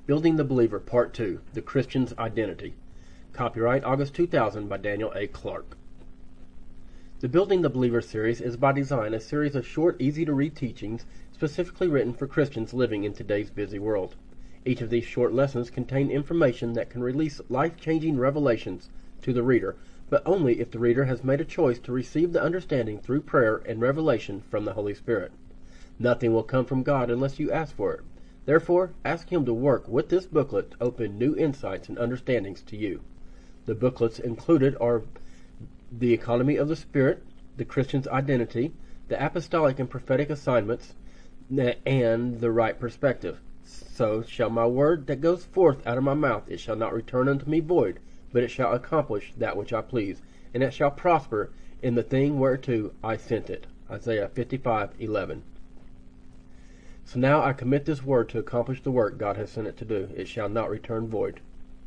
Building the Believer, Part 2, The Christian's Identity. Copyright August 2000 by Daniel A. Clark. The Building the Believer series is by design a series of short, easy-to-read teachings specifically written for Christians living in today's busy world. Each of these short lessons contain information that can release life-changing revelations to the reader, but only if the reader has made a choice to receive the understanding through prayer and revelation from the Holy Spirit. Nothing will come from God unless you ask for it. Therefore, ask Him to work with this booklet to open new insights and understandings to you. The booklets included are The Economy of the Spirit, The Christian's Identity, The Apostolic and Prophetic Assignments, and The Right Perspective. So shall my word that goes forth out of my mouth, it shall not return unto me void, but it shall accomplish that which I please, and it shall prosper in the thing whereto I sent it. Isaiah 55:11. So now I commit this word to accomplish the work God has sent it to do. It shall not return void.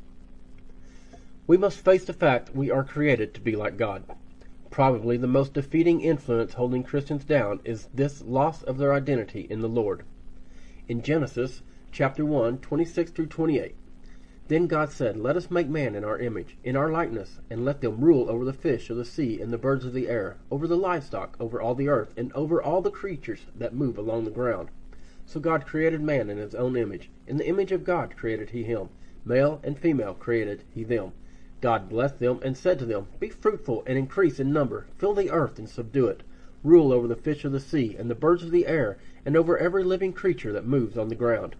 We must face the fact we are created to be like God. Probably the most defeating influence holding Christians down is this loss of their identity in the Lord. In Genesis chapter 1, 26 through 28, Then God said, Let us make man in our image, in our likeness, and let them rule over the fish of the sea and the birds of the air, over the livestock, over all the earth, and over all the creatures that move along the ground. So God created man in his own image. In the image of God created he him. Male and female created he them. God blessed them and said to them, Be fruitful and increase in number. Fill the earth and subdue it. Rule over the fish of the sea and the birds of the air, and over every living creature that moves on the ground.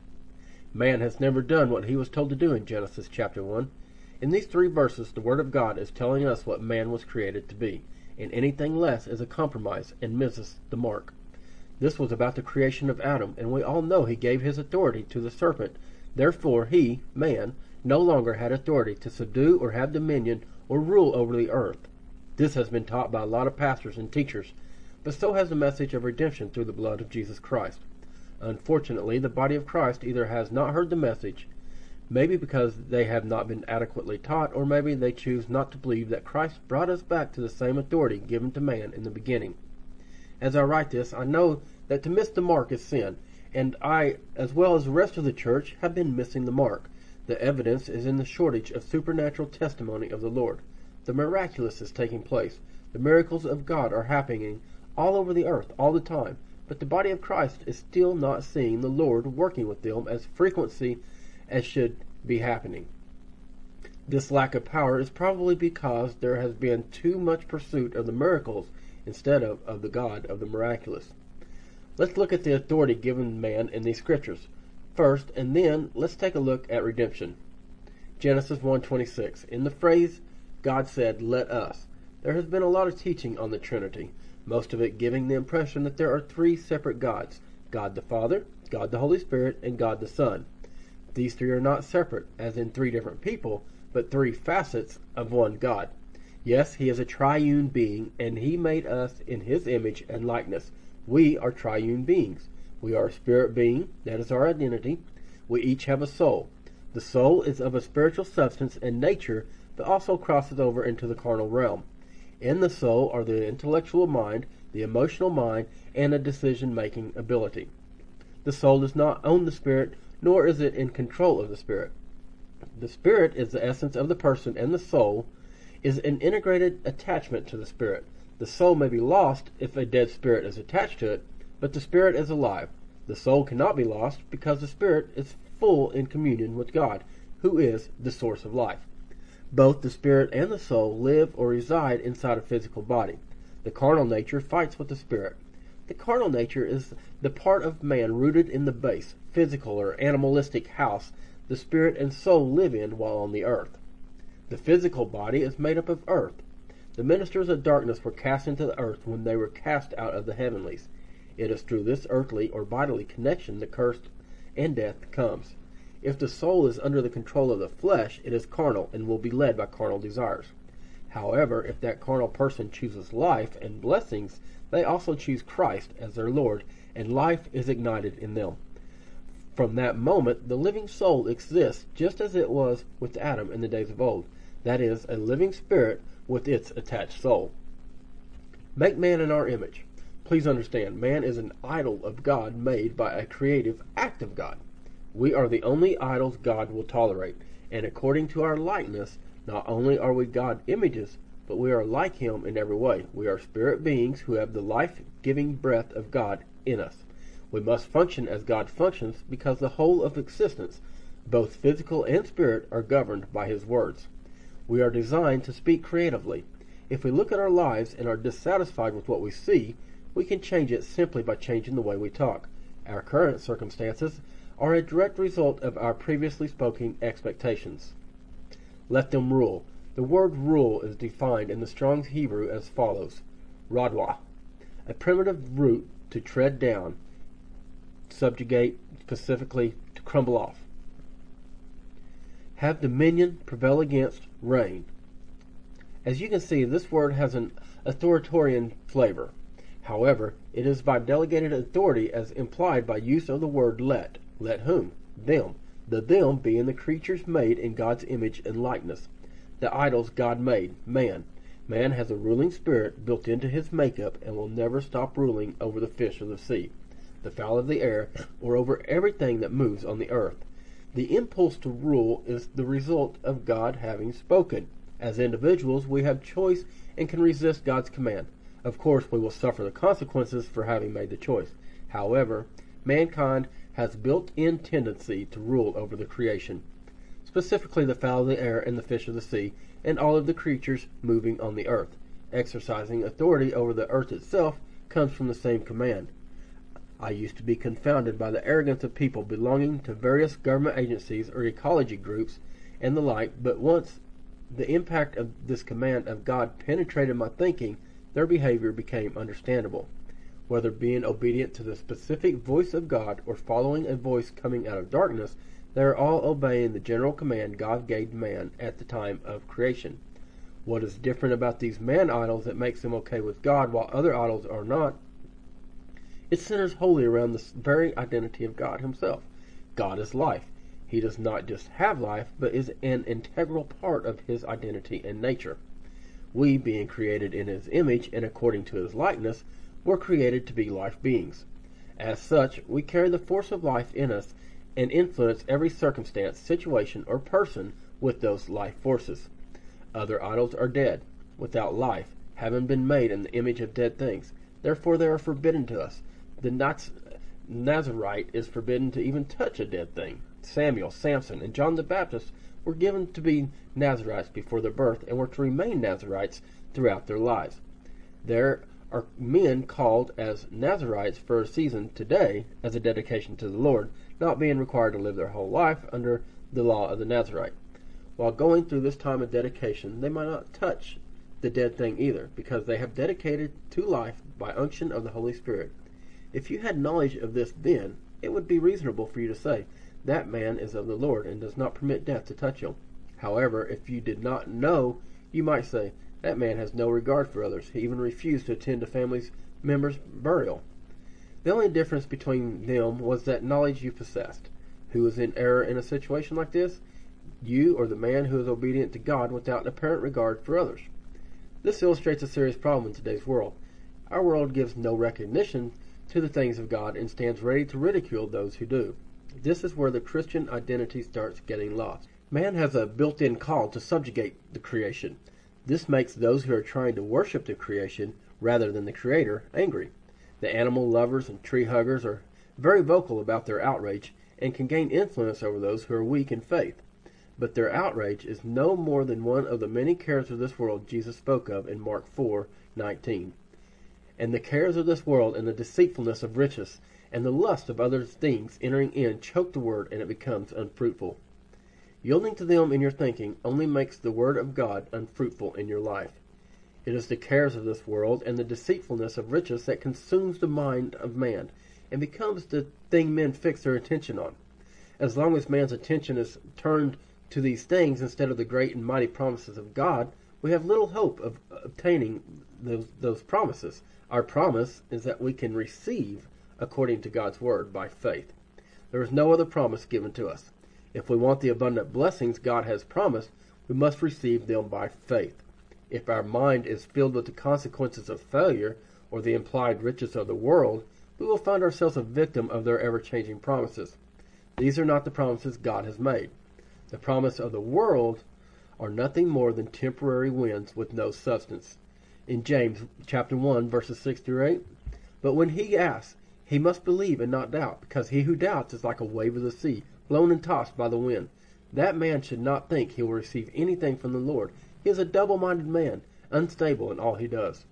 Man has never done what he was told to do in Genesis chapter 1. In these 3 verses, the Word of God is telling us what man was created to be, and anything less is a compromise and misses the mark. This was about the creation of Adam, and we all know he gave his authority to the serpent. Therefore he, man, no longer had authority to subdue or have dominion or rule over the earth. This has been taught by a lot of pastors and teachers, but so has the message of redemption through the blood of Jesus Christ. Unfortunately, the body of Christ either has not heard the message, maybe because they have not been adequately taught, or maybe they choose not to believe that Christ brought us back to the same authority given to man in the beginning. As I write this, I know that to miss the mark is sin, and I, as well as the rest of the church, have been missing the mark. The evidence is in the shortage of supernatural testimony of the Lord. The miraculous is taking place. The miracles of God are happening all over the earth all the time, but the body of Christ is still not seeing the Lord working with them as frequently as should be happening. This lack of power is probably because there has been too much pursuit of the miracles instead of the God of the miraculous. Let's look at the authority given man in these scriptures first, and then let's take a look at redemption. Genesis 1:26. In the phrase, God said, Let us, there has been a lot of teaching on the Trinity, most of it giving the impression that there are 3 separate gods, God the Father, God the Holy Spirit, and God the Son. These 3 are not separate, as in 3 different people, but 3 facets of one God. Yes, he is a triune being, and he made us in his image and likeness. We are triune beings. We are a spirit being, that is our identity. We each have a soul. The soul is of a spiritual substance and nature, but also crosses over into the carnal realm. In the soul are the intellectual mind, the emotional mind, and a decision-making ability. The soul does not own the spirit, nor is it in control of the spirit. The spirit is the essence of the person, and the soul is an integrated attachment to the spirit. The soul may be lost if a dead spirit is attached to it, but the spirit is alive. The soul cannot be lost because the spirit is full in communion with God, who is the source of life. Both the spirit and the soul live or reside inside a physical body. The carnal nature fights with the spirit. The carnal nature is the part of man rooted in the base, physical or animalistic house the spirit and soul live in while on the earth. The physical body is made up of earth. The ministers of darkness were cast into the earth when they were cast out of the heavenlies. It is through this earthly or bodily connection the curse and death comes. If the soul is under the control of the flesh, it is carnal and will be led by carnal desires. However, if that carnal person chooses life and blessings, they also choose Christ as their Lord, and life is ignited in them. From that moment, the living soul exists just as it was with Adam in the days of old. That is, a living spirit with its attached soul. Make man in our image. Please understand, man is an idol of God made by a creative act of God. We are the only idols God will tolerate, and according to our likeness, not only are we God images, but we are like Him in every way. We are spirit beings who have the life-giving breath of God in us. We must function as God functions because the whole of existence, both physical and spirit, are governed by His words. We are designed to speak creatively. If we look at our lives and are dissatisfied with what we see, we can change it simply by changing the way we talk. Our current circumstances are a direct result of our previously spoken expectations. Let them rule. The word rule is defined in the Strong's Hebrew as follows: radwa, a primitive root to tread down, subjugate, specifically to crumble off. Have dominion, prevail against, reign. As you can see, this word has an authoritarian flavor. However, it is by delegated authority as implied by use of the word let. Let whom? Them. The them being the creatures made in God's image and likeness. The idols God made, man. Man has a ruling spirit built into his makeup and will never stop ruling over the fish of the sea, the fowl of the air, or over everything that moves on the earth. The impulse to rule is the result of God having spoken. As individuals, we have choice and can resist God's command. Of course, we will suffer the consequences for having made the choice. However, mankind has built-in tendency to rule over the creation, specifically the fowl of the air and the fish of the sea, and all of the creatures moving on the earth. Exercising authority over the earth itself comes from the same command. I used to be confounded by the arrogance of people belonging to various government agencies or ecology groups and the like, but once the impact of this command of God penetrated my thinking, their behavior became understandable. Whether being obedient to the specific voice of God or following a voice coming out of darkness, they are all obeying the general command God gave man at the time of creation. What is different about these man idols that makes them okay with God while other idols are not? It centers wholly around the very identity of God Himself. God is life. He does not just have life, but is an integral part of His identity and nature. We, being created in His image and according to His likeness, were created to be life beings. As such, we carry the force of life in us and influence every circumstance, situation, or person with those life forces. Other idols are dead, without life, having been made in the image of dead things. Therefore they are forbidden to us. The Nazarite is forbidden to even touch a dead thing. Samuel, Samson, and John the Baptist were given to be Nazarites before their birth and were to remain Nazarites throughout their lives. There are men called as Nazarites for a season today as a dedication to the Lord, not being required to live their whole life under the law of the Nazarite. While going through this time of dedication, they might not touch the dead thing either, because they have dedicated to life by unction of the Holy Spirit. If you had knowledge of this then, it would be reasonable for you to say, that man is of the Lord and does not permit death to touch him. However, if you did not know, you might say, that man has no regard for others. He even refused to attend a family member's burial. The only difference between them was that knowledge you possessed. Who is in error in a situation like this? You or the man who is obedient to God without apparent regard for others. This illustrates a serious problem in today's world. Our world gives no recognition to the things of God and stands ready to ridicule those who do. This is where the Christian identity starts getting lost. Man has a built-in call to subjugate the creation. This makes those who are trying to worship the creation rather than the Creator angry. The animal lovers and tree huggers are very vocal about their outrage and can gain influence over those who are weak in faith. But their outrage is no more than one of the many cares of this world Jesus spoke of in Mark 4:19. And the cares of this world and the deceitfulness of riches and the lust of other things entering in choke the word, and it becomes unfruitful. Yielding to them in your thinking only makes the word of God unfruitful in your life. It is the cares of this world and the deceitfulness of riches that consumes the mind of man and becomes the thing men fix their attention on. As long as man's attention is turned to these things instead of the great and mighty promises of God, we have little hope of obtaining those promises. Our promise is that we can receive according to God's word by faith. There is no other promise given to us. If we want the abundant blessings God has promised, we must receive them by faith. If our mind is filled with the consequences of failure or the implied riches of the world, we will find ourselves a victim of their ever-changing promises. These are not the promises God has made. The promise of the world are nothing more than temporary winds with no substance. In James chapter 1, verses 6 through 8, but when he asks, he must believe and not doubt, because he who doubts is like a wave of the sea, blown and tossed by the wind. That man should not think he will receive anything from the Lord. He is a double-minded man, unstable in all he does.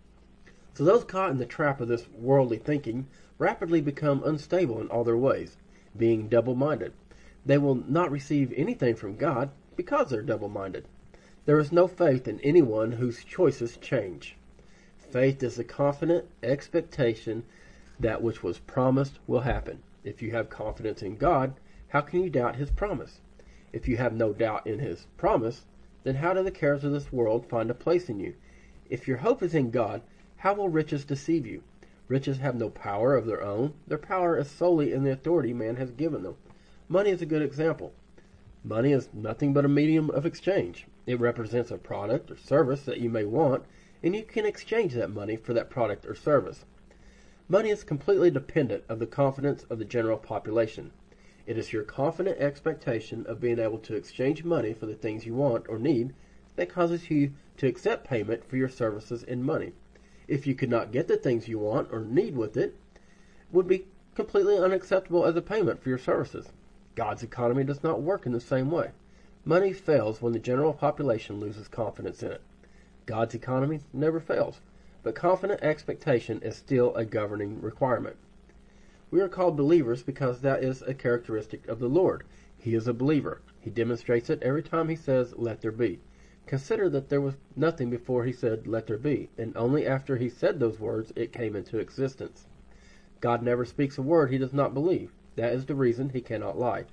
So those caught in the trap of this worldly thinking rapidly become unstable in all their ways, being double-minded. They will not receive anything from God because they're double-minded. There is no faith in anyone whose choices change. Faith is the confident expectation that which was promised will happen. If you have confidence in God, how can you doubt His promise? If you have no doubt in His promise, then how do the cares of this world find a place in you? If your hope is in God, how will riches deceive you? Riches have no power of their own. Their power is solely in the authority man has given them. Money is a good example. Money is nothing but a medium of exchange. It represents a product or service that you may want, and you can exchange that money for that product or service. Money is completely dependent of the confidence of the general population. It is your confident expectation of being able to exchange money for the things you want or need that causes you to accept payment for your services in money. If you could not get the things you want or need with it, would be completely unacceptable as a payment for your services. God's economy does not work in the same way. Money fails when the general population loses confidence in it. God's economy never fails, but confident expectation is still a governing requirement. We are called believers because that is a characteristic of the Lord. He is a believer. He demonstrates it every time He says, "Let there be." Consider that there was nothing before He said, "Let there be," and only after He said those words it came into existence. God never speaks a word He does not believe. That is the reason He cannot lie.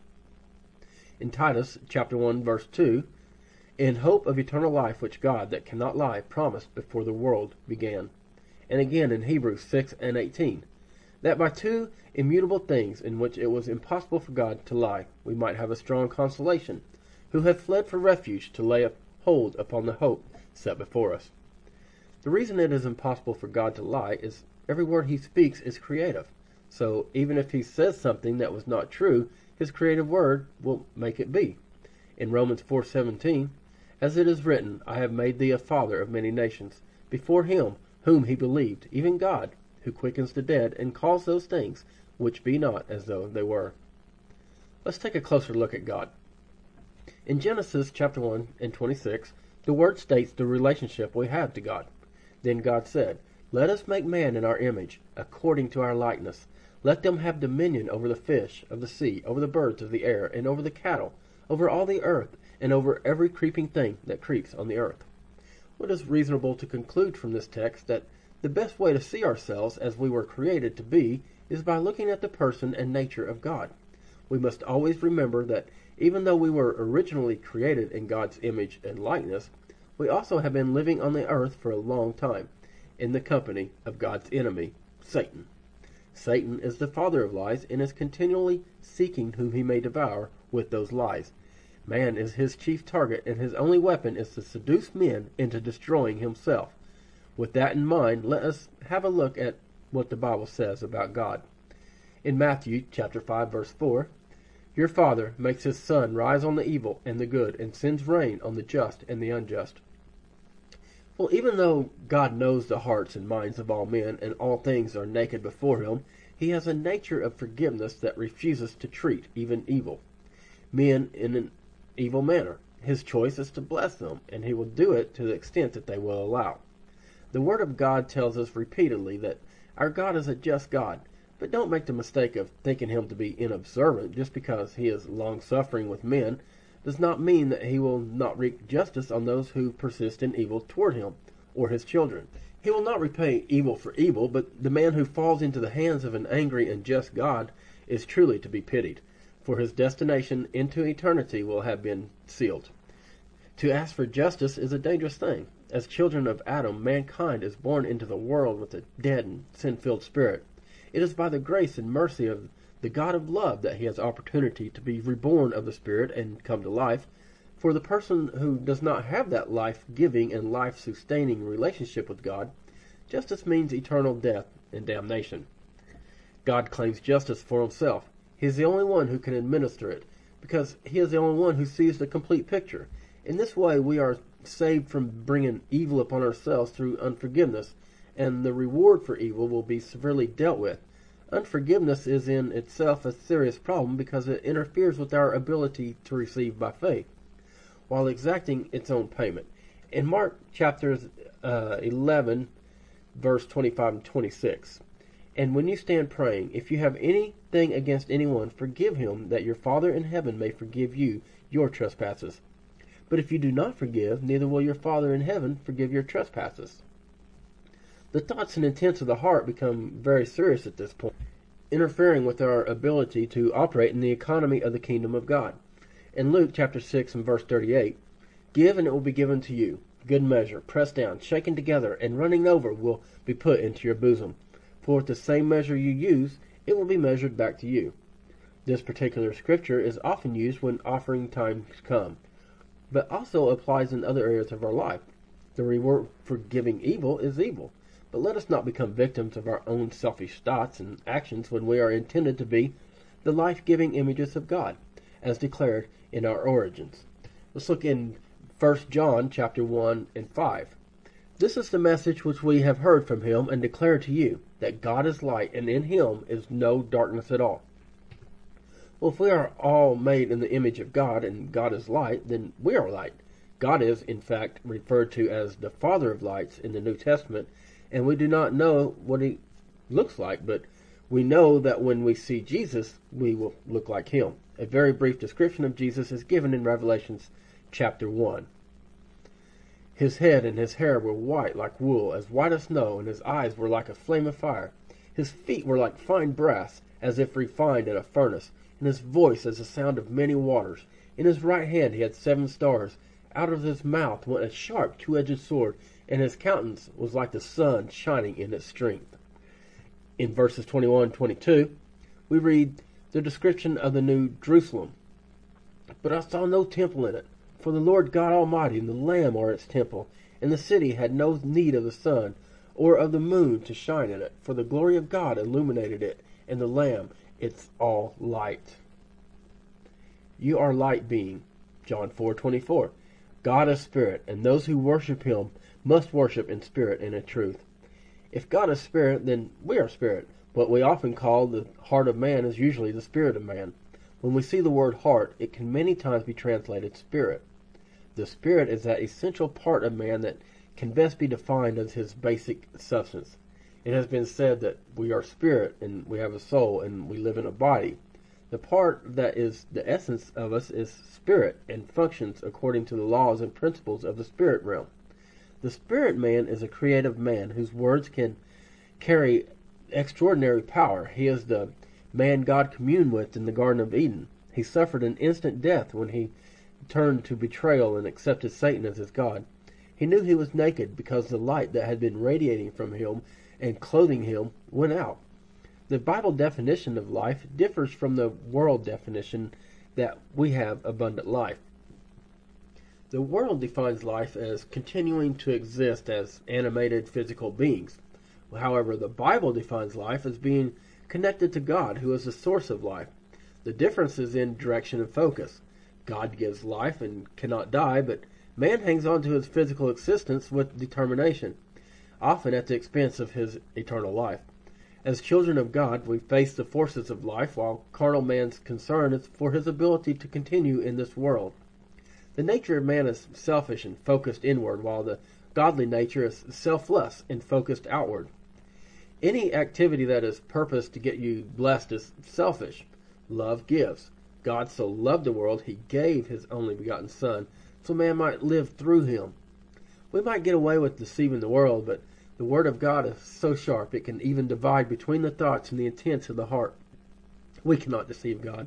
In Titus chapter 1, verse 2, in hope of eternal life which God, that cannot lie, promised before the world began. And again in Hebrews 6 and 18, that by two immutable things in which it was impossible for God to lie, we might have a strong consolation, who have fled for refuge to lay hold upon the hope set before us. The reason it is impossible for God to lie is every word He speaks is creative. So even if He says something that was not true, His creative word will make it be. In Romans 4:17, as it is written, I have made thee a father of many nations, before Him whom He believed, even God, who quickens the dead and calls those things which be not as though they were. Let's take a closer look at God. In Genesis chapter 1 and 26, the word states the relationship we have to God. Then God said, let us make man in our image, according to our likeness. Let them have dominion over the fish of the sea, over the birds of the air, and over the cattle, over all the earth, and over every creeping thing that creeps on the earth. What is reasonable to conclude from this text that the best way to see ourselves as we were created to be is by looking at the person and nature of God. We must always remember that even though we were originally created in God's image and likeness, we also have been living on the earth for a long time, in the company of God's enemy, Satan. Satan is the father of lies and is continually seeking whom he may devour with those lies. Man is his chief target, and his only weapon is to seduce men into destroying himself. With that in mind, let us have a look at what the Bible says about God. In Matthew chapter 5, verse 4, your Father makes His sun rise on the evil and the good, and sends rain on the just and the unjust. Well, even though God knows the hearts and minds of all men, and all things are naked before Him, He has a nature of forgiveness that refuses to treat even evil men in an evil manner. His choice is to bless them, and He will do it to the extent that they will allow. The Word of God tells us repeatedly that our God is a just God, but don't make the mistake of thinking Him to be inobservant. Just because He is long-suffering with men does not mean that He will not wreak justice on those who persist in evil toward Him or His children. He will not repay evil for evil, but the man who falls into the hands of an angry and just God is truly to be pitied, for his destination into eternity will have been sealed. To ask for justice is a dangerous thing. As children of Adam, mankind is born into the world with a dead and sin-filled spirit. It is by the grace and mercy of the God of love that He has opportunity to be reborn of the Spirit and come to life. For the person who does not have that life-giving and life-sustaining relationship with God, justice means eternal death and damnation. God claims justice for Himself. He is the only one who can administer it, because he is the only one who sees the complete picture. In this way, we are saved from bringing evil upon ourselves through unforgiveness, and the reward for evil will be severely dealt with. Unforgiveness is in itself a serious problem because it interferes with our ability to receive by faith, while exacting its own payment. In Mark chapters 11, verse 25 and 26, "And when you stand praying, if you have anything against anyone, forgive him, that your Father in heaven may forgive you your trespasses. But if you do not forgive, neither will your Father in heaven forgive your trespasses." The thoughts and intents of the heart become very serious at this point, interfering with our ability to operate in the economy of the kingdom of God. In Luke chapter 6 and verse 38, "Give, and it will be given to you. Good measure, pressed down, shaken together, and running over will be put into your bosom. For with the same measure you use, it will be measured back to you." This particular scripture is often used when offering times come, but also applies in other areas of our life. The reward for giving evil is evil, but let us not become victims of our own selfish thoughts and actions when we are intended to be the life-giving images of God, as declared in our origins. Let's look in 1 John chapter 1 and 5. "This is the message which we have heard from him and declare to you, that God is light, and in him is no darkness at all." Well, if we are all made in the image of God, and God is light, then we are light. God is, in fact, referred to as the Father of lights in the New Testament, and we do not know what he looks like, but we know that when we see Jesus, we will look like him. A very brief description of Jesus is given in Revelation chapter 1. "His head and his hair were white like wool, as white as snow, and his eyes were like a flame of fire. His feet were like fine brass, as if refined in a furnace, and his voice as the sound of many waters. In his right hand he had 7 stars. Out of his mouth went a sharp 2-edged sword, and his countenance was like the sun shining in its strength." In verses 21 and 22, we read the description of the New Jerusalem. "But I saw no temple in it, for the Lord God Almighty and the Lamb are its temple, and the city had no need of the sun or of the moon to shine in it, for the glory of God illuminated it, and the Lamb its all light." You are light being. John 4:24. "God is spirit, and those who worship him must worship in spirit and in truth." If God is spirit, then we are spirit. What we often call the heart of man is usually the spirit of man. When we see the word heart, it can many times be translated spirit. The spirit is that essential part of man that can best be defined as his basic substance. It has been said that we are spirit, and we have a soul, and we live in a body. The part that is the essence of us is spirit, and functions according to the laws and principles of the spirit realm. The spirit man is a creative man whose words can carry extraordinary power. He is the man God communed with in the Garden of Eden. He suffered an instant death when he turned to betrayal and accepted Satan as his God. He knew he was naked because the light that had been radiating from him and clothing him went out. The Bible definition of life differs from the world definition that we have abundant life. The world defines life as continuing to exist as animated physical beings. However, the Bible defines life as being connected to God, who is the source of life. The difference is in direction and focus. God gives life and cannot die, but man hangs on to his physical existence with determination, often at the expense of his eternal life. As children of God, we face the forces of life, while carnal man's concern is for his ability to continue in this world. The nature of man is selfish and focused inward, while the godly nature is selfless and focused outward. Any activity that is purposed to get you blessed is selfish. Love gives. God so loved the world, he gave his only begotten Son, so man might live through him. We might get away with deceiving the world, but the Word of God is so sharp it can even divide between the thoughts and the intents of the heart. We cannot deceive God.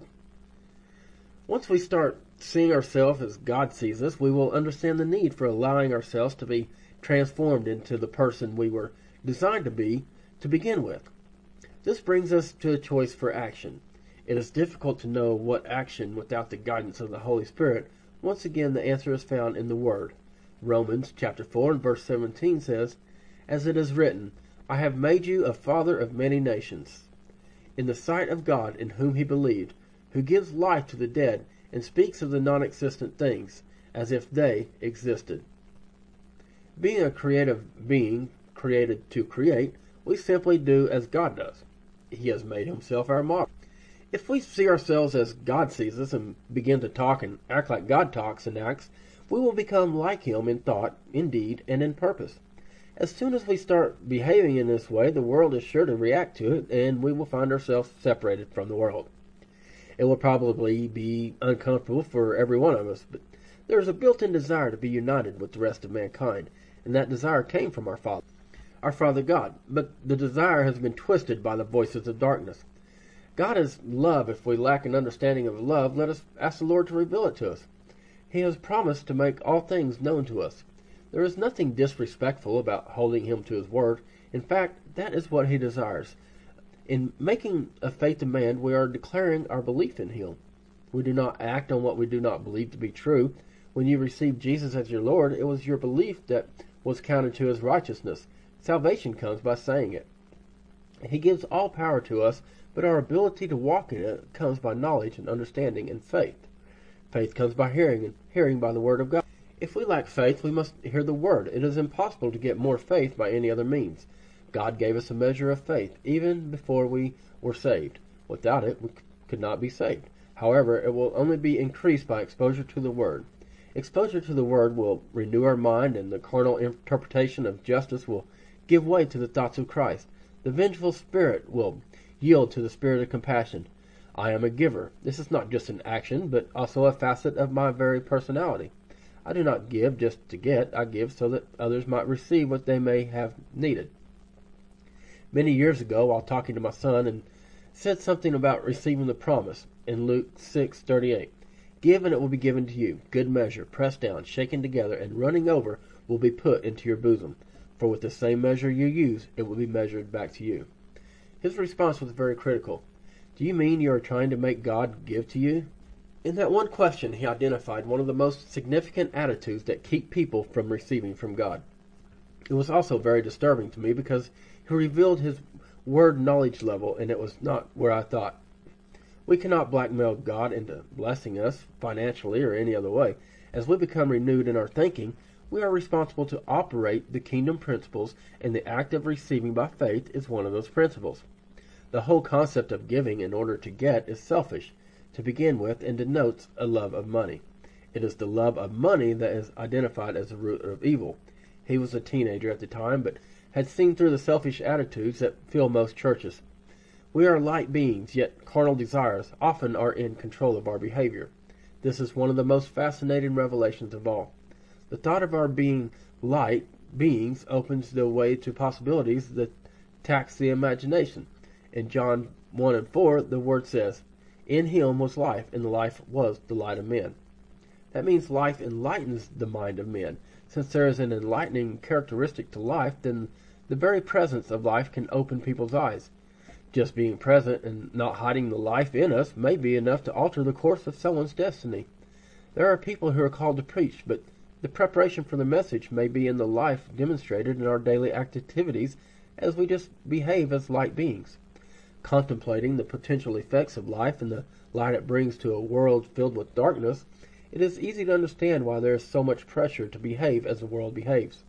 Once we start seeing ourselves as God sees us, we will understand the need for allowing ourselves to be transformed into the person we were designed to begin with. This brings us to a choice for action. It is difficult to know what action without the guidance of the Holy Spirit. Once again, the answer is found in the Word. Romans chapter 4 and verse 17 says, "As it is written, I have made you a father of many nations." in the sight of God in whom he believed, who gives life to the dead and speaks of the non-existent things as if they existed. Being a creative being created to create, we simply do as God does. He has made himself our model. If we see ourselves as God sees us and begin to talk and act like God talks and acts, we will become like him in thought, in deed, and in purpose. As soon as we start behaving in this way, the world is sure to react to it, and we will find ourselves separated from the world. It will probably be uncomfortable for every one of us, but there is a built-in desire to be united with the rest of mankind, and that desire came from our Father God, but the desire has been twisted by the voices of darkness. God is love. If we lack an understanding of love, let us ask the Lord to reveal it to us. He has promised to make all things known to us. There is nothing disrespectful about holding him to his word. In fact, that is what he desires. In making a faith demand, we are declaring our belief in him. We do not act on what we do not believe to be true. When you received Jesus as your Lord, it was your belief that was counted to as righteousness. Salvation comes by saying it. He gives all power to us, but our ability to walk in it comes by knowledge and understanding and faith. Faith comes by hearing, and hearing by the word of God. If we lack faith, we must hear the word. It is impossible to get more faith by any other means. God gave us a measure of faith, even before we were saved. Without it, we could not be saved. However, it will only be increased by exposure to the word. Exposure to the word will renew our mind, and the carnal interpretation of justice will give way to the thoughts of Christ. The vengeful spirit will yield to the spirit of compassion. I am a giver. This is not just an action, but also a facet of my very personality. I do not give just to get. I give so that others might receive what they may have needed. Many years ago, while talking to my son, and said something about receiving the promise in Luke 6:38. Give, and it will be given to you. Good measure, pressed down, shaken together, and running over, will be put into your bosom. For with the same measure you use, it will be measured back to you. His response was very critical. Do you mean you are trying to make God give to you? In that one question, he identified one of the most significant attitudes that keep people from receiving from God. It was also very disturbing to me because he revealed his word knowledge level, and it was not where I thought. We cannot blackmail God into blessing us financially or any other way. As we become renewed in our thinking, we are responsible to operate the kingdom principles, and the act of receiving by faith is one of those principles. The whole concept of giving in order to get is selfish, to begin with, and denotes a love of money. It is the love of money that is identified as the root of evil. He was a teenager at the time, but had seen through the selfish attitudes that fill most churches. We are light beings, yet carnal desires often are in control of our behavior. This is one of the most fascinating revelations of all. The thought of our being light beings opens the way to possibilities that tax the imagination. In John 1:4, the word says, In him was life, and the life was the light of men. That means life enlightens the mind of men. Since there is an enlightening characteristic to life, then the very presence of life can open people's eyes. Just being present and not hiding the life in us may be enough to alter the course of someone's destiny. There are people who are called to preach, but the preparation for the message may be in the life demonstrated in our daily activities as we just behave as light beings. Contemplating the potential effects of life and the light it brings to a world filled with darkness, it is easy to understand why there is so much pressure to behave as the world behaves.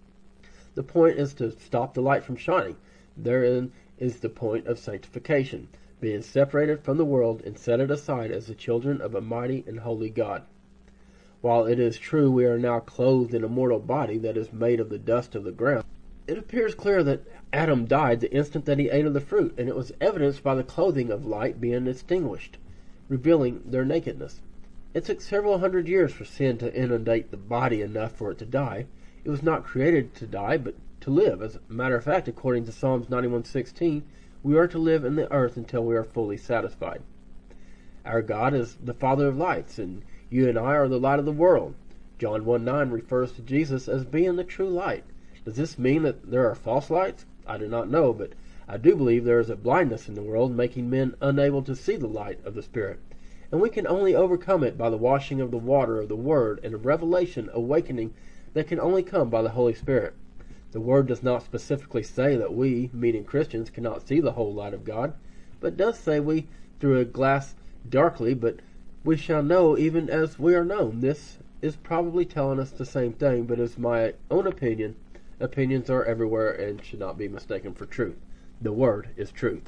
The point is to stop the light from shining. Therein is the point of sanctification, being separated from the world and set it aside as the children of a mighty and holy God. While it is true we are now clothed in a mortal body that is made of the dust of the ground, it appears clear that Adam died the instant that he ate of the fruit, and it was evidenced by the clothing of light being extinguished, revealing their nakedness. It took several hundred years for sin to inundate the body enough for it to die. It was not created to die, but to live. As a matter of fact, according to Psalms 91:16, we are to live in the earth until we are fully satisfied. Our God is the Father of lights, and you and I are the light of the world. John 1:9 refers to Jesus as being the true light. Does this mean that there are false lights? I do not know, but I do believe there is a blindness in the world making men unable to see the light of the Spirit, and we can only overcome it by the washing of the water of the Word and a revelation awakening that can only come by the Holy Spirit. The Word does not specifically say that we, meaning Christians, cannot see the whole light of God, but does say we through a glass darkly, but we shall know even as we are known. This is probably telling us the same thing, but is my own opinion. Opinions are everywhere and should not be mistaken for truth. The Word is truth.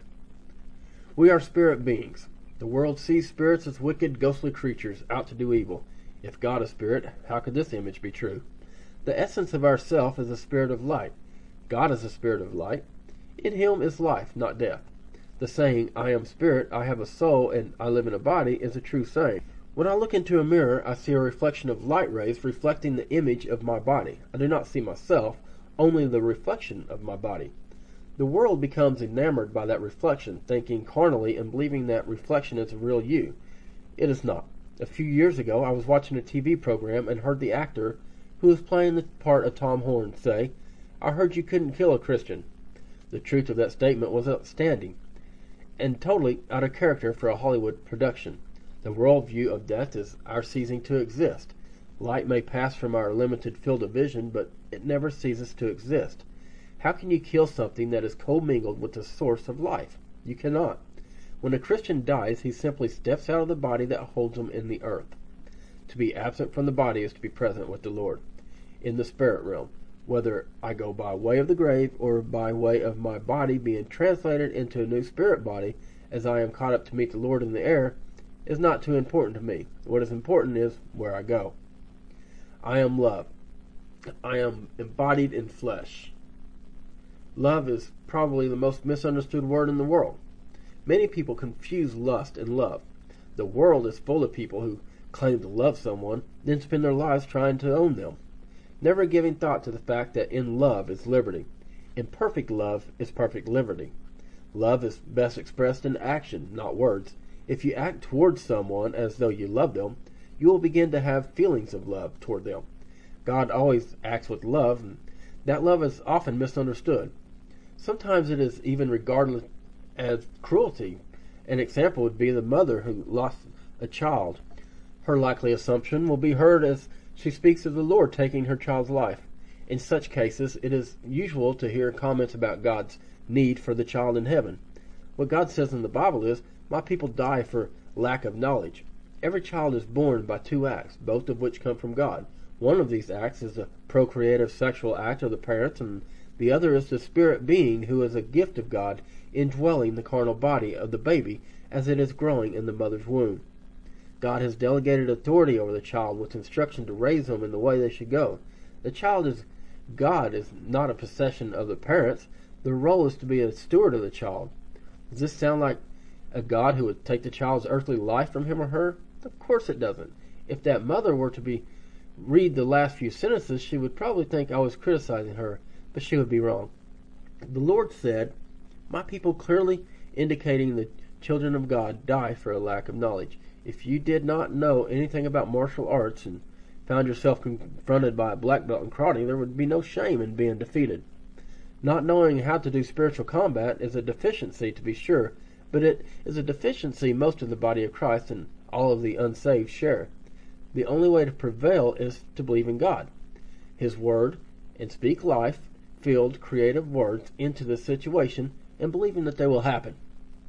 We are spirit beings. The world sees spirits as wicked, ghostly creatures out to do evil. If God is spirit, how could this image be true? The essence of our self is a spirit of light. God is a spirit of light. In Him is life, not death. The saying, I am spirit, I have a soul, and I live in a body, is a true saying. When I look into a mirror, I see a reflection of light rays reflecting the image of my body. I do not see myself, only the reflection of my body. The world becomes enamored by that reflection, thinking carnally and believing that reflection is a real you. It is not. A few years ago, I was watching a TV program and heard the actor who was playing the part of Tom Horn say, I heard you couldn't kill a Christian. The truth of that statement was outstanding and totally out of character for a Hollywood production. The worldview of death is our ceasing to exist. Light may pass from our limited field of vision, but it never ceases to exist. How can you kill something that is commingled with the source of life? You cannot. When a Christian dies, he simply steps out of the body that holds him in the earth. To be absent from the body is to be present with the Lord in the spirit realm. Whether I go by way of the grave or by way of my body being translated into a new spirit body as I am caught up to meet the Lord in the air is not too important to me. What is important is where I go. I am love. I am embodied in flesh. Love is probably the most misunderstood word in the world. Many people confuse lust and love. The world is full of people who claim to love someone, then spend their lives trying to own them, never giving thought to the fact that in love is liberty. In perfect love is perfect liberty. Love is best expressed in action, not words. If you act towards someone as though you love them, you will begin to have feelings of love toward them. God always acts with love, and that love is often misunderstood. Sometimes it is even regarded as cruelty. An example would be the mother who lost a child. Her likely assumption will be heard as she speaks of the Lord taking her child's life. In such cases, it is usual to hear comments about God's need for the child in heaven. What God says in the Bible is, my people die for lack of knowledge. Every child is born by two acts, both of which come from God. One of these acts is the procreative sexual act of the parents, and the other is the spirit being who is a gift of God indwelling the carnal body of the baby as it is growing in the mother's womb. God has delegated authority over the child with instruction to raise them in the way they should go. The child is God is not a possession of the parents. Their role is to be a steward of the child. Does this sound like a God who would take the child's earthly life from him or her? Of course it doesn't. If that mother were to read the last few sentences, she would probably think I was criticizing her, but she would be wrong. The Lord said, my people, clearly indicating the children of God die for a lack of knowledge. If you did not know anything about martial arts and found yourself confronted by a black belt in karate, there would be no shame in being defeated. Not knowing how to do spiritual combat is a deficiency, to be sure, but it is a deficiency most of the body of Christ and all of the unsaved share. The only way to prevail is to believe in God, His Word, and speak life-filled, creative words into the situation and believing that they will happen.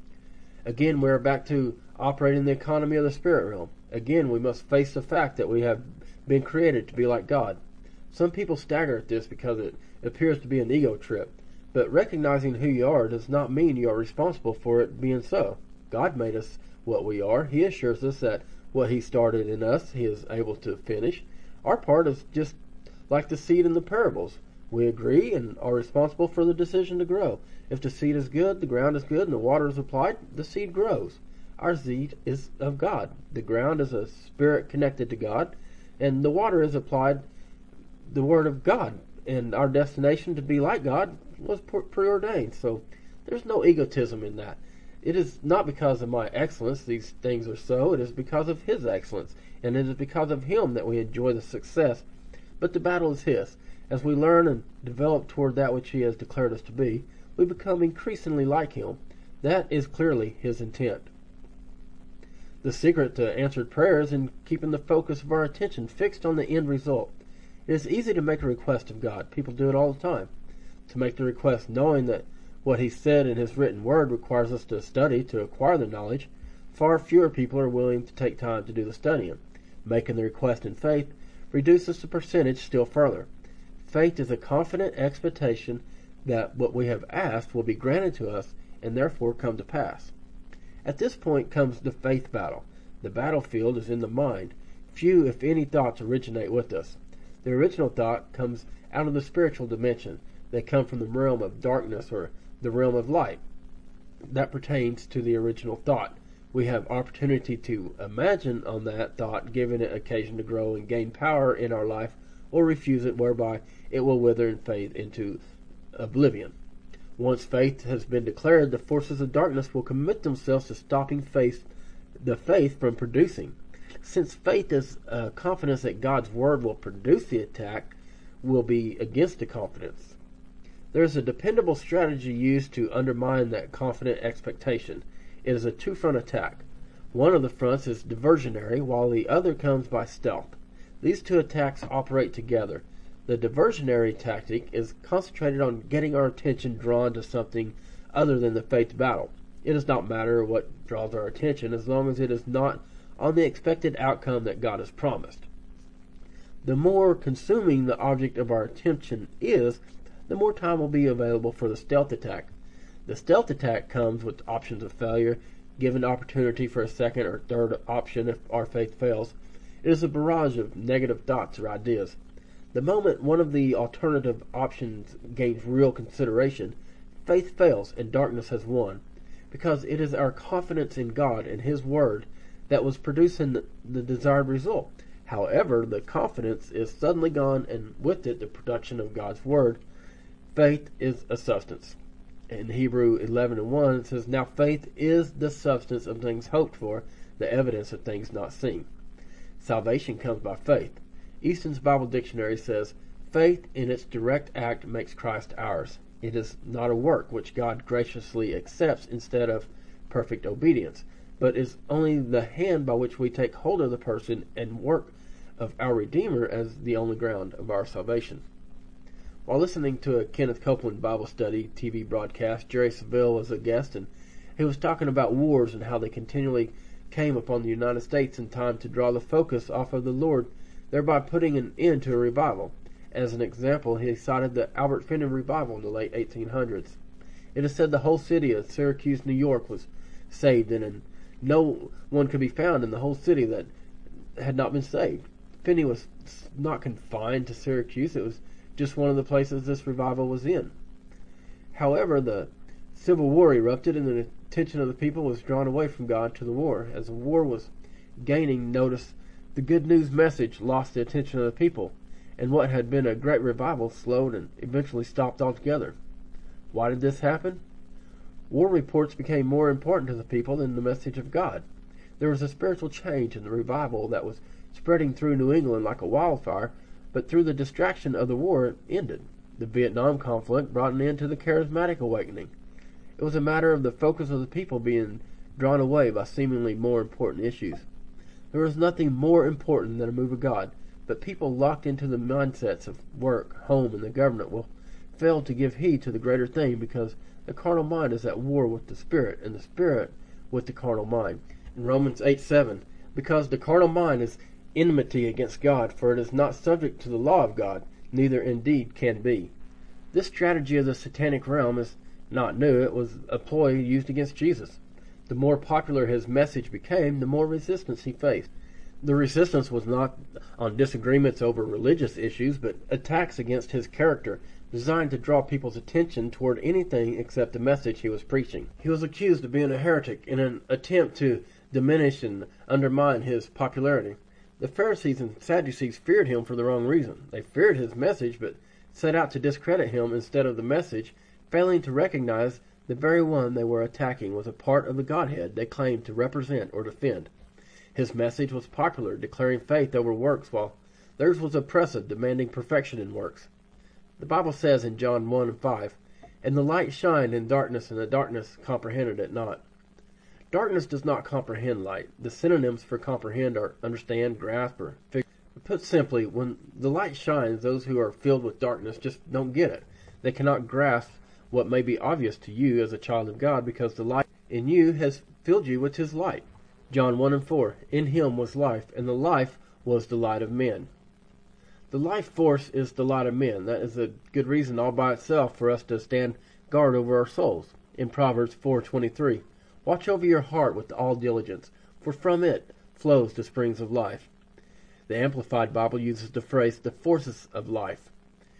Again, we are back to operating the economy of the spirit realm. Again, we must face the fact that we have been created to be like God. Some people stagger at this because it appears to be an ego trip, but recognizing who you are does not mean you are responsible for it being so. God made us what we are. He assures us that what He started in us, He is able to finish. Our part is just like the seed in the parables. We agree and are responsible for the decision to grow. If the seed is good, the ground is good, and the water is applied, the seed grows. Our seed is of God. The ground is a spirit connected to God, and the water is applied the Word of God. And our destination to be like God was preordained. So there's no egotism in that. It is not because of my excellence these things are so. It is because of His excellence, and it is because of Him that we enjoy the success. But the battle is His. As we learn and develop toward that which He has declared us to be, we become increasingly like Him. That is clearly His intent. The secret to answered prayer is in keeping the focus of our attention fixed on the end result. It is easy to make a request of God. People do it all the time. To make the request knowing that What he said in his written word requires us to study to acquire the knowledge. Far fewer people are willing to take time to do the studying. Making the request in faith reduces the percentage still further. Faith is a confident expectation that what we have asked will be granted to us and therefore come to pass. At this point comes the faith battle. The battlefield is in the mind. Few, if any, thoughts originate with us. The original thought comes out of the spiritual dimension. They come from the realm of darkness or the realm of light. That pertains to the original thought. We have opportunity to imagine on that thought, giving it occasion to grow and gain power in our life, or refuse it, whereby it will wither and fade into oblivion. Once faith has been declared, the forces of darkness will commit themselves to stopping the faith from producing. Since faith is confidence that God's word will produce, the attack will be against the confidence. There is a dependable strategy used to undermine that confident expectation. It is a two-front attack. One of the fronts is diversionary, while the other comes by stealth. These two attacks operate together. The diversionary tactic is concentrated on getting our attention drawn to something other than the faith battle. It does not matter what draws our attention as long as it is not on the expected outcome that God has promised. The more consuming the object of our attention is, the more time will be available for the stealth attack. The stealth attack comes with options of failure, given opportunity for a second or third option if our faith fails. It is a barrage of negative thoughts or ideas. The moment one of the alternative options gains real consideration, faith fails and darkness has won, because it is our confidence in God and His Word that was producing the desired result. However, the confidence is suddenly gone, and with it the production of God's Word. Faith is a substance. In Hebrew 11:1 it says, "Now faith is the substance of things hoped for, the evidence of things not seen." Salvation comes by faith. Easton's Bible Dictionary says, "Faith in its direct act makes Christ ours. It is not a work which God graciously accepts instead of perfect obedience, but is only the hand by which we take hold of the person and work of our Redeemer as the only ground of our salvation." While listening to a Kenneth Copeland Bible study TV broadcast, Jerry Savelle was a guest, and he was talking about wars and how they continually came upon the United States in time to draw the focus off of the Lord, thereby putting an end to a revival. As an example, he cited the Albert Finney revival in the late 1800s. It is said the whole city of Syracuse, New York was saved, and no one could be found in the whole city that had not been saved. Finney was not confined to Syracuse. It was just one of the places this revival was in. However, the Civil War erupted, and the attention of the people was drawn away from God to the war. As the war was gaining notice, the good news message lost the attention of the people, and what had been a great revival slowed and eventually stopped altogether. Why did this happen? War reports became more important to the people than the message of God. There was a spiritual change in the revival that was spreading through New England like a wildfire, but through the distraction of the war, it ended. The Vietnam conflict brought an end to the charismatic awakening. It was a matter of the focus of the people being drawn away by seemingly more important issues. There is nothing more important than a move of God, but people locked into the mindsets of work, home, and the government will fail to give heed to the greater thing, because the carnal mind is at war with the Spirit, and the Spirit with the carnal mind. In Romans 8:7, because the carnal mind is enmity against God, for it is not subject to the law of God, neither indeed can be. This strategy of the satanic realm is not new. It was a ploy used against Jesus. The more popular his message became, the more resistance he faced. The resistance was not on disagreements over religious issues, but attacks against his character, designed to draw people's attention toward anything except the message he was preaching. He was accused of being a heretic in an attempt to diminish and undermine his popularity. The Pharisees and Sadducees feared him for the wrong reason. They feared his message, but set out to discredit him instead of the message, failing to recognize the very one they were attacking was a part of the Godhead they claimed to represent or defend. His message was popular, declaring faith over works, while theirs was oppressive, demanding perfection in works. The Bible says in John 1:5, "And the light shined in darkness, and the darkness comprehended it not." Darkness does not comprehend light. The synonyms for comprehend are understand, grasp, or figure. Put simply, when the light shines, those who are filled with darkness just don't get it. They cannot grasp what may be obvious to you as a child of God, because the light in you has filled you with his light. John 1:4, in him was life, and the life was the light of men. The life force is the light of men. That is a good reason all by itself for us to stand guard over our souls. In Proverbs 4:23, watch over your heart with all diligence, for from it flows the springs of life. The Amplified Bible uses the phrase, the forces of life.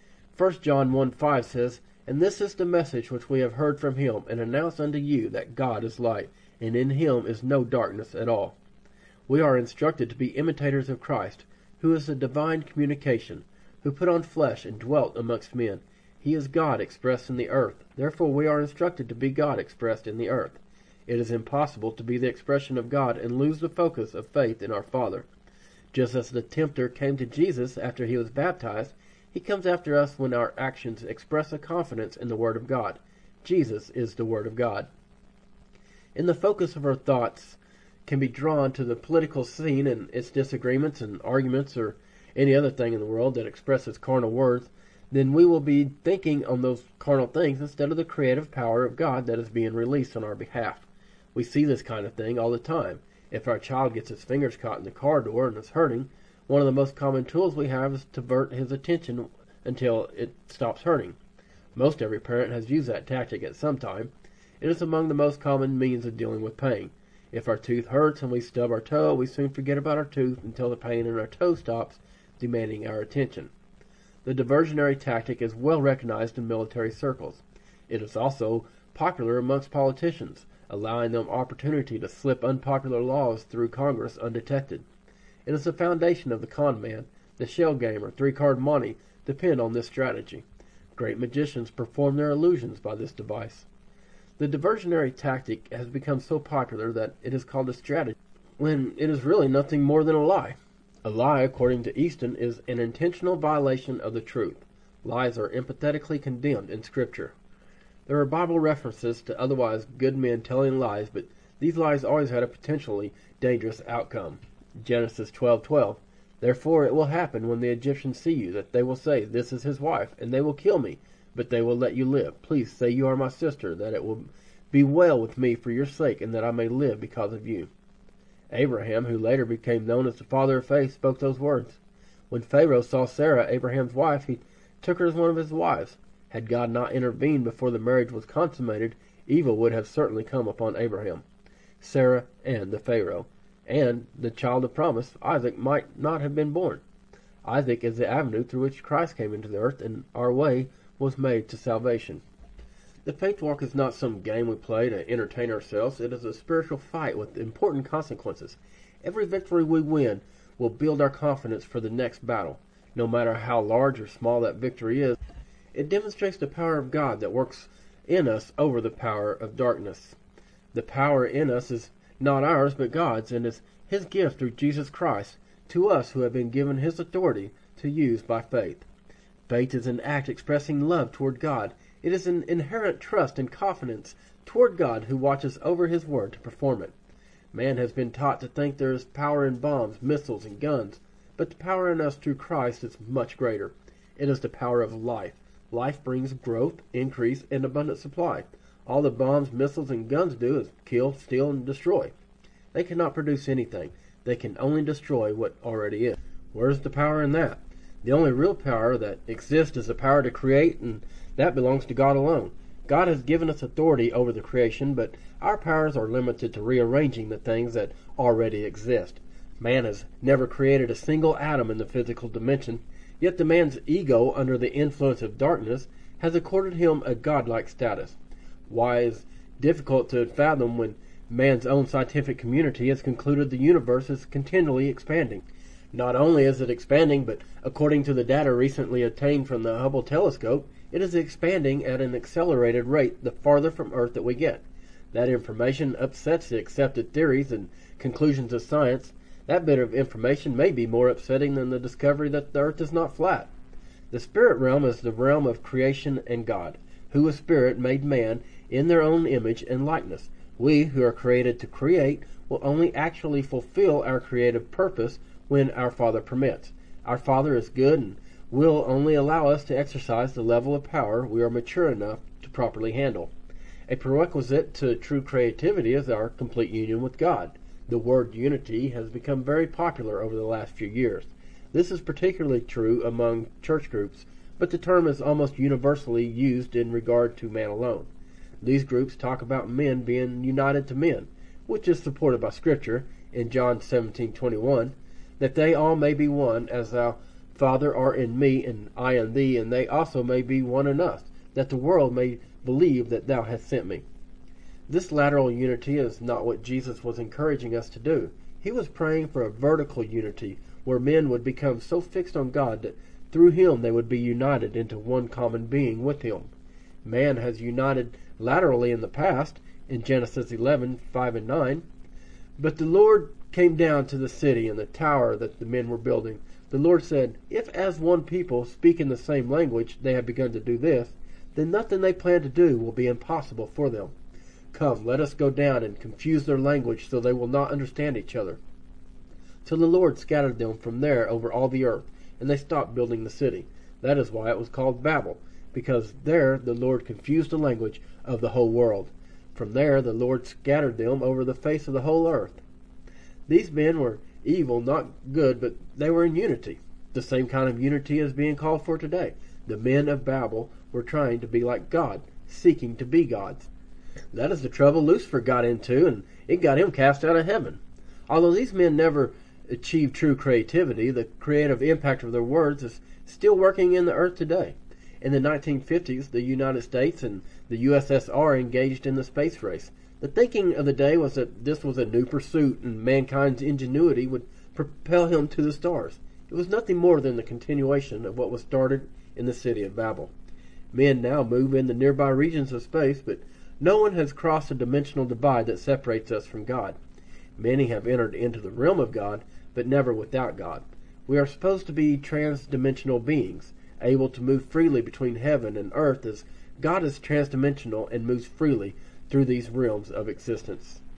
1 John 1:5 says, and this is the message which we have heard from him, and announce unto you, that God is light, and in him is no darkness at all. We are instructed to be imitators of Christ, who is the divine communication, who put on flesh and dwelt amongst men. He is God expressed in the earth. Therefore we are instructed to be God expressed in the earth. It is impossible to be the expression of God and lose the focus of faith in our Father. Just as the tempter came to Jesus after he was baptized, he comes after us when our actions express a confidence in the Word of God. Jesus is the Word of God. And the focus of our thoughts can be drawn to the political scene and its disagreements and arguments, or any other thing in the world that expresses carnal words, then we will be thinking on those carnal things instead of the creative power of God that is being released on our behalf. We see this kind of thing all the time. If our child gets his fingers caught in the car door and is hurting, one of the most common tools we have is to divert his attention until it stops hurting. Most every parent has used that tactic at some time. It is among the most common means of dealing with pain. If our tooth hurts and we stub our toe, we soon forget about our tooth until the pain in our toe stops demanding our attention. The diversionary tactic is well recognized in military circles. It is also popular amongst politicians, allowing them opportunity to slip unpopular laws through Congress undetected. It is the foundation of the con man. The shell game or three-card monte depend on this strategy. Great magicians perform their illusions by this device. The diversionary tactic has become so popular that it is called a strategy, when it is really nothing more than a lie. A lie, according to Easton, is an intentional violation of the truth. Lies are empathetically condemned in Scripture. There are Bible references to otherwise good men telling lies, but these lies always had a potentially dangerous outcome. Genesis 12:12. Therefore it will happen when the Egyptians see you, that they will say, this is his wife, and they will kill me, but they will let you live. Please say you are my sister, that it will be well with me for your sake, and that I may live because of you. Abraham, who later became known as the father of faith, spoke those words. When Pharaoh saw Sarah, Abraham's wife, he took her as one of his wives. Had God not intervened before the marriage was consummated, evil would have certainly come upon Abraham, Sarah, and the Pharaoh. And the child of promise, Isaac, might not have been born. Isaac is the avenue through which Christ came into the earth, and our way was made to salvation. The faith walk is not some game we play to entertain ourselves. It is a spiritual fight with important consequences. Every victory we win will build our confidence for the next battle. No matter how large or small that victory is, it demonstrates the power of God that works in us over the power of darkness. The power in us is not ours but God's, and is his gift through Jesus Christ to us who have been given his authority to use by faith. Faith is an act expressing love toward God. It is an inherent trust and confidence toward God who watches over his word to perform it. Man has been taught to think there is power in bombs, missiles, and guns, but the power in us through Christ is much greater. It is the power of life. Life brings growth, increase, and abundant supply. All the bombs, missiles, and guns do is kill, steal, and destroy. They cannot produce anything. They can only destroy what already is. Where's the power in that? The only real power that exists is the power to create, and that belongs to God alone. God has given us authority over the creation, but our powers are limited to rearranging the things that already exist. Man has never created a single atom in the physical dimension, yet the man's ego, under the influence of darkness, has accorded him a godlike status. Why is difficult to fathom when man's own scientific community has concluded the universe is continually expanding. Not only is it expanding, but according to the data recently obtained from the Hubble telescope, it is expanding at an accelerated rate the farther from Earth that we get. That information upsets the accepted theories and conclusions of science. That bit of information may be more upsetting than the discovery that the Earth is not flat. The spirit realm is the realm of creation and God, who is spirit, made man in their own image and likeness. We, who are created to create, will only actually fulfill our creative purpose when our Father permits. Our Father is good and will only allow us to exercise the level of power we are mature enough to properly handle. A prerequisite to true creativity is our complete union with God. The word unity has become very popular over the last few years. This is particularly true among church groups, but the term is almost universally used in regard to man alone. These groups talk about men being united to men, which is supported by Scripture in John 17:21, that they all may be one, as thou, Father, art in me, and I in thee, and they also may be one in us, that the world may believe that thou hast sent me. This lateral unity is not what Jesus was encouraging us to do. He was praying for a vertical unity, where men would become so fixed on God that through him they would be united into one common being with him. Man has united laterally in the past, in Genesis 11:5 and 9, but the Lord came down to the city and the tower that the men were building. The Lord said, if as one people, speaking the same language, they have begun to do this, then nothing they plan to do will be impossible for them. Come, let us go down and confuse their language so they will not understand each other. So the Lord scattered them from there over all the earth, and they stopped building the city. That is why it was called Babel, because there the Lord confused the language of the whole world. From there the Lord scattered them over the face of the whole earth. These men were evil, not good, but they were in unity. The same kind of unity is being called for today. The men of Babel were trying to be like God, seeking to be gods. That is the trouble Lucifer got into, and it got him cast out of heaven. Although these men never achieved true creativity, the creative impact of their words is still working in the earth today. In the 1950s, the United States and the USSR engaged in the space race. The thinking of the day was that this was a new pursuit and mankind's ingenuity would propel him to the stars. It was nothing more than the continuation of what was started in the city of Babel. Men now move in the nearby regions of space, but no one has crossed the dimensional divide that separates us from God. Many have entered into the realm of God, but never without God. We are supposed to be trans-dimensional beings, able to move freely between heaven and earth as God is trans-dimensional and moves freely through these realms of existence.